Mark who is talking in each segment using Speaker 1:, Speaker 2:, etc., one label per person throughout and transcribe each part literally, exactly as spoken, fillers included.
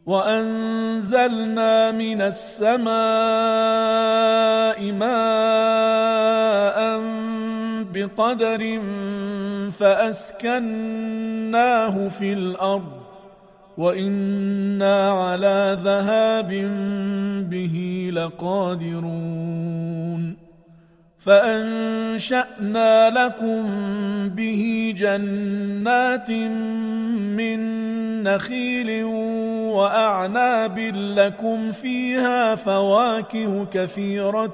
Speaker 1: وأنزلنا من السماء ماء بقدر فأسكناه في الأرض وإنا على ذهاب به لقادرون فأنشأنا لكم به جنات من نخيل وأعناب لكم فيها فواكه كثيرة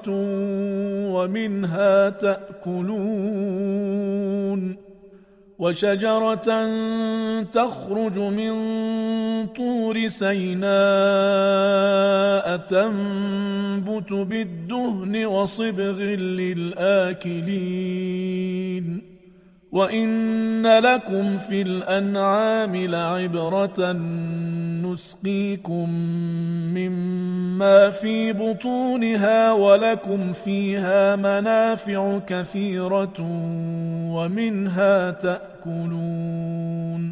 Speaker 1: ومنها تأكلون وشجرة تخرج من طور سيناء تنبت بالدهن وصبغ للآكلين وإن لكم في الأنعام لعبرة نسقيكم مما في بطونها ولكم فيها منافع كثيرة ومنها تأكلون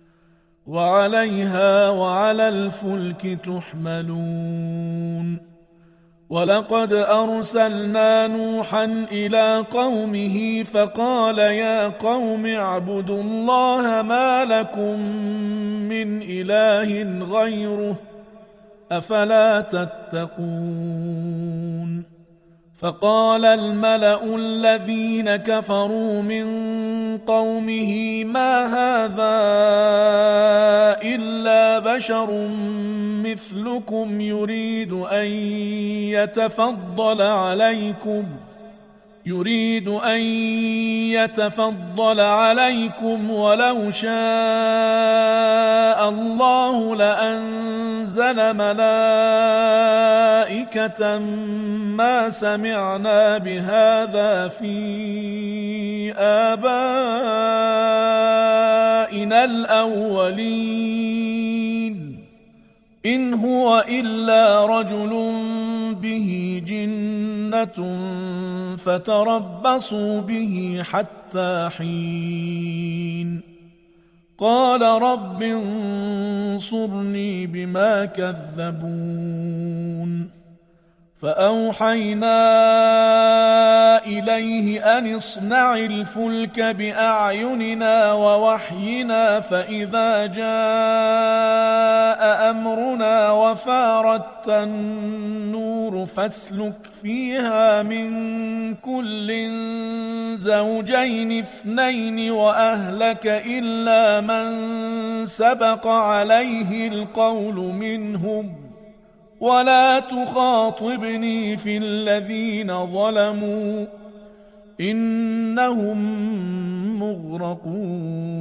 Speaker 1: وعليها وعلى الفلك تحملون ولقد أرسلنا نوحا إلى قومه فقال يا قوم اعبدوا الله ما لكم من إله غيره أفلا تتقون فقال الملأ الذين كفروا من قومه ما هذا إلا بشر مثلكم يريد أن يتفضل عليكم يريد أن يتفضل عليكم ولو شاء الله لأنزل ملائكة ما سمعنا بهذا في آبائنا الأولين إن هو إلا رجل به جنة فتربصوا به حتى حين قال رب انصرني بما كذبون فأوحينا إليه أن اصنع الفلك بأعيننا ووحينا فإذا جاء أمرنا وفارت النور فاسلك فيها من كل زوجين اثنين وأهلك إلا من سبق عليه القول منهم ولا تخاطبني في الذين ظلموا إنهم مغرقون.